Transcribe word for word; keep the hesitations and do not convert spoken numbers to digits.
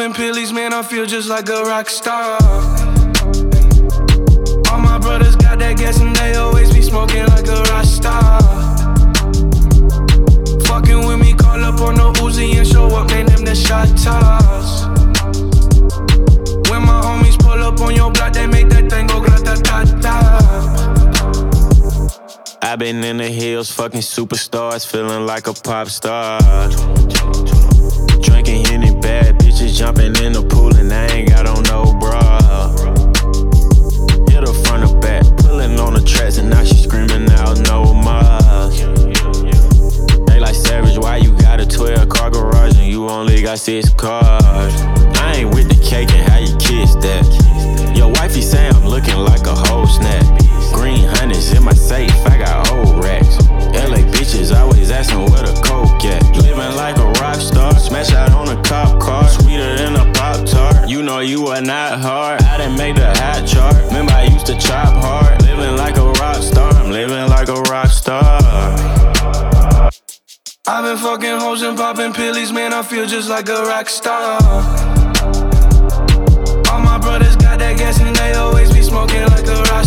popping pillies, man, I feel just like a rock star. All my brothers got that gas and they always be smoking like a rock star. Fucking with me, call up on the Uzi and show up, man, them the shot toss. When my homies pull up on your block, they make that thing go grata-ta-ta. I been in the hills, fucking superstars, feeling like a pop star. Drinking Henny, bad bitches jumping in the pool, and I ain't got on no bra. Hit her front or back, pulling on the tracks, and now she screaming out no more. They like Savage, why you got a twelve car garage and you only got six cars? I ain't with the cake and how you kiss that. Your wifey say I'm looking like a whole snack. Green hundreds in my safe, I got old racks. L A bitches always asking where the coke at. Living like a rock star, smash out on a cop car. Sweeter than a Pop-Tart, you know you are not hard. I didn't make the hot chart, remember I used to chop hard. Living like a rock star, I'm living like a rock star. I've been fucking hoes and popping pillies, man, I feel just like a rock star. All my brothers got that gas and they always be smoking like a rock